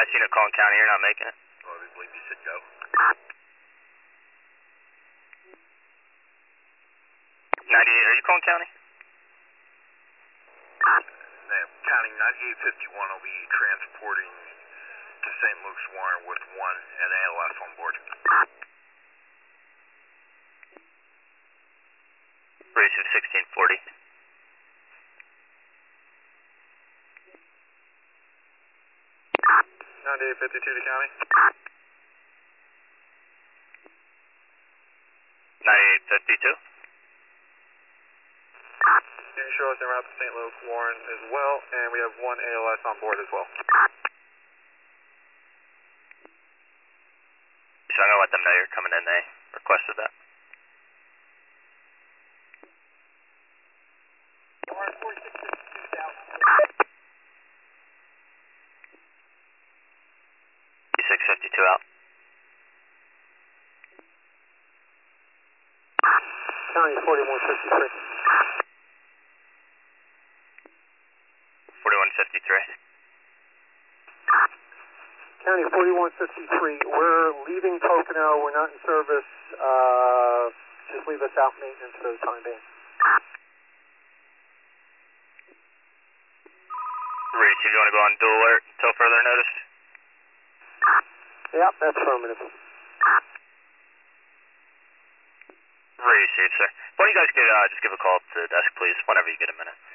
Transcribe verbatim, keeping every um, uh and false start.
last unit calling county, you're not making it. Oh, I believe you said go. ninety-eight, are you calling county? Ma'am, county ninety-eight fifty-one will be transporting to Saint Luke's Warren with one N A L S on board. Receive sixteen forty. ninety-eight fifty-two to county. ninety-eight fifty-two. You can show us en route to Saint Luke's Warren as well, and we have one A L S on board as well. So I'm going to let them know you're coming in. They requested that. six fifty-two out. County forty-one fifty-three. forty-one fifty-three. County forty-one fifty-three, we're leaving Pocono, we're not in service, uh, just leave us out maintenance for the time being. Reach, if you want to go on dual alert until further notice. Yep, that's affirmative. Receive, sir. Why don't you guys get, uh, just give a call to the desk, please, whenever you get a minute.